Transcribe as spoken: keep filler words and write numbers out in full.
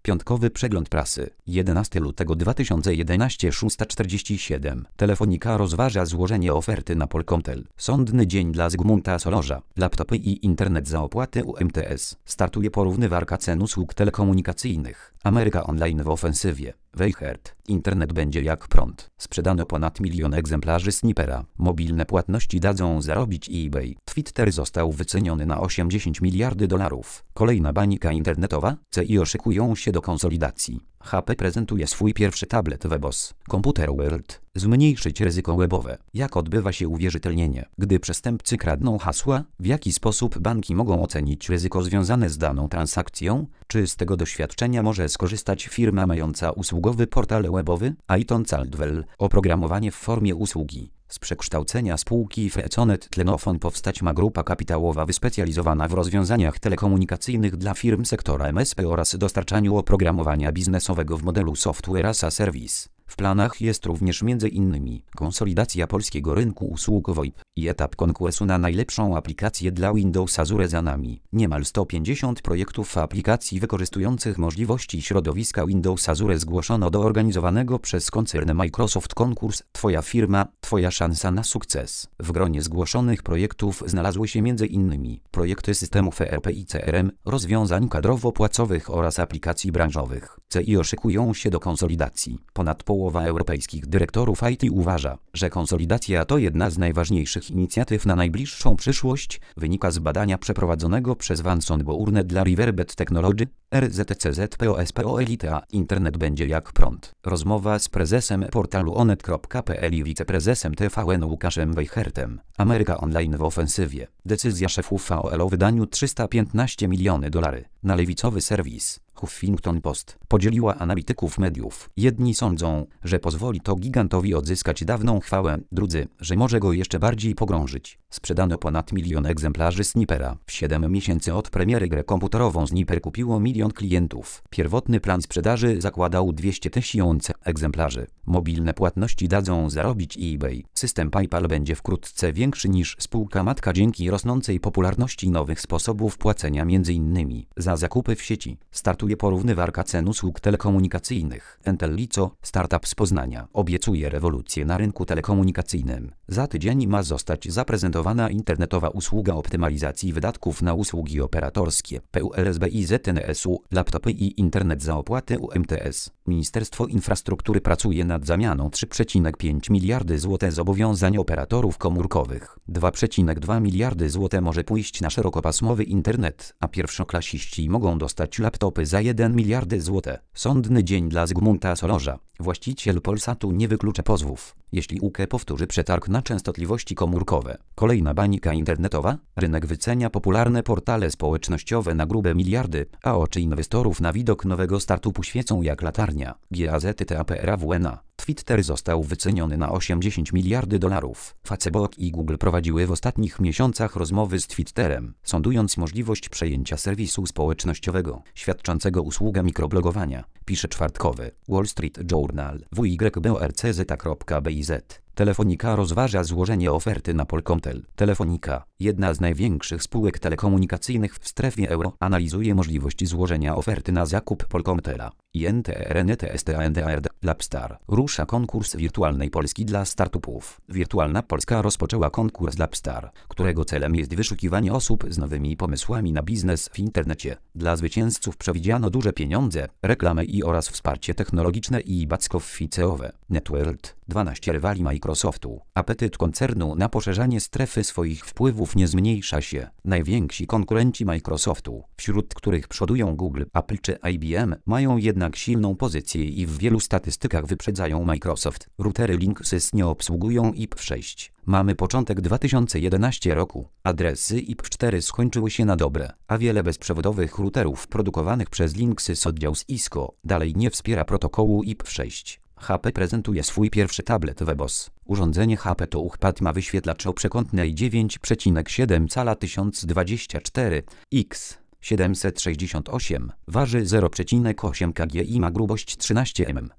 Piątkowy przegląd prasy. jedenastego lutego dwa tysiące jedenastego, szósta czterdzieści siedem. Telefonica rozważa złożenie oferty na Polkomtel. Sądny dzień dla Zygmunta Solorza. Laptopy i internet za opłatę U M T S. Startuje porównywarka cen usług telekomunikacyjnych. Ameryka Online w ofensywie. Weichert. Internet będzie jak prąd. Sprzedano ponad milion egzemplarzy Snipera. Mobilne płatności dadzą zarobić eBay. Twitter został wyceniony na osiemdziesiąt miliardy dolarów. Kolejna bańka internetowa. C I O szykują się do konsolidacji. H P prezentuje swój pierwszy tablet WebOS. Computer World. Zmniejszyć ryzyko webowe. Jak odbywa się uwierzytelnienie? Gdy przestępcy kradną hasła, w jaki sposób banki mogą ocenić ryzyko związane z daną transakcją? Czy z tego doświadczenia może skorzystać firma mająca usługowy portal webowy? Aiton Caldwell. Oprogramowanie w formie usługi. Z przekształcenia spółki Freconet Tlenofon powstać ma grupa kapitałowa wyspecjalizowana w rozwiązaniach telekomunikacyjnych dla firm sektora M S P oraz dostarczaniu oprogramowania biznesowego w modelu Software as a Service. W planach jest również między innymi konsolidacja polskiego rynku usług VoIP i etap konkursu na najlepszą aplikację dla Windows Azure za nami. Niemal sto pięćdziesiąt projektów aplikacji wykorzystujących możliwości środowiska Windows Azure zgłoszono do organizowanego przez koncern Microsoft konkurs Twoja firma, Twoja szansa na sukces. W gronie zgłoszonych projektów znalazły się między innymi projekty systemów E R P i C R M, rozwiązań kadrowo-płacowych oraz aplikacji branżowych. C I O szykują się do konsolidacji. Ponad Połowa europejskich dyrektorów I T uważa, że konsolidacja to jedna z najważniejszych inicjatyw na najbliższą przyszłość, wynika z badania przeprowadzonego przez Vanson Bourne dla Riverbed Technology, R Z C Z P O S P O Elite. Internet będzie jak prąd. Rozmowa z prezesem portalu onet kropka p l i wiceprezesem T V N Łukaszem Weichertem. Ameryka Online w ofensywie. Decyzja szefów V O L o wydaniu trzysta piętnaście milionów dolarów na lewicowy serwis. Huffington Post podzieliła analityków mediów. Jedni sądzą, że pozwoli to gigantowi odzyskać dawną chwałę, drudzy, że może go jeszcze bardziej pogrążyć. Sprzedano ponad milion egzemplarzy Snipera. W siedem miesięcy od premiery grę komputerową Sniper kupiło milion klientów. Pierwotny plan sprzedaży zakładał dwieście tysięcy egzemplarzy. Mobilne płatności dadzą zarobić eBay. System PayPal będzie wkrótce większy niż spółka matka dzięki rosnącej popularności nowych sposobów płacenia, m.in. za zakupy w sieci. Startuje porównywarka cen usług telekomunikacyjnych. Entellico, startup z Poznania, obiecuje rewolucję na rynku telekomunikacyjnym. Za tydzień ma zostać zaprezentowana internetowa usługa optymalizacji wydatków na usługi operatorskie. P U L S B I Z N S U, laptopy i internet za opłatę U M T S. Ministerstwo Infrastruktury pracuje nad zamianą trzy przecinek pięć miliardy złotych zobowiązań operatorów komórkowych. dwa przecinek dwa miliardy złotych może pójść na szerokopasmowy internet, a pierwszoklasiści mogą dostać laptopy za jeden miliard złotych. Sądny dzień dla Zygmunta Solorza. Właściciel Polsatu nie wyklucza pozwów, jeśli U K powtórzy przetarg na częstotliwości komórkowe. Kolejna bańka internetowa. Rynek wycenia popularne portale społecznościowe na grube miliardy, a oczy inwestorów na widok nowego startupu świecą jak latarnia. G A Z T A P R A W N A. Twitter został wyceniony na osiemdziesiąt miliardy dolarów. Facebook i Google prowadziły w ostatnich miesiącach rozmowy z Twitterem, sądując możliwość przejęcia serwisu społecznościowego, świadczącego usługę mikroblogowania, pisze czwartkowy Wall Street Journal. W Y B O R C Z kropka B I Z. Telefonica rozważa złożenie oferty na Polkomtel. Telefonica, jedna z największych spółek telekomunikacyjnych w strefie euro, analizuje możliwość złożenia oferty na zakup Polkomtela. I N T R N T S T A N D A R D. Lapstar. Rusza konkurs Wirtualnej Polski dla startupów. Wirtualna Polska rozpoczęła konkurs Lapstar, którego celem jest wyszukiwanie osób z nowymi pomysłami na biznes w internecie. Dla zwycięzców przewidziano duże pieniądze, reklamę i oraz wsparcie technologiczne i back-office'owe. Networld. dwanaście rywali Microsoftu. Apetyt koncernu na poszerzanie strefy swoich wpływów nie zmniejsza się. Najwięksi konkurenci Microsoftu, wśród których przodują Google, Apple czy I B M, mają jednak silną pozycję i w wielu statystykach wyprzedzają Microsoft. Routery Linksys nie obsługują I P sześć. Mamy początek dwa tysiące jedenastego roku. Adresy I P cztery skończyły się na dobre, a wiele bezprzewodowych routerów produkowanych przez Linksys oddział z Cisco dalej nie wspiera protokołu I P sześć. H P prezentuje swój pierwszy tablet WebOS. Urządzenie H P to UHPAD ma wyświetlacz o przekątnej dziewięć przecinek siedem cala tysiąc dwadzieścia cztery x siedemset sześćdziesiąt osiem, waży zero przecinek osiem kilogramów i ma grubość trzynaście milimetrów.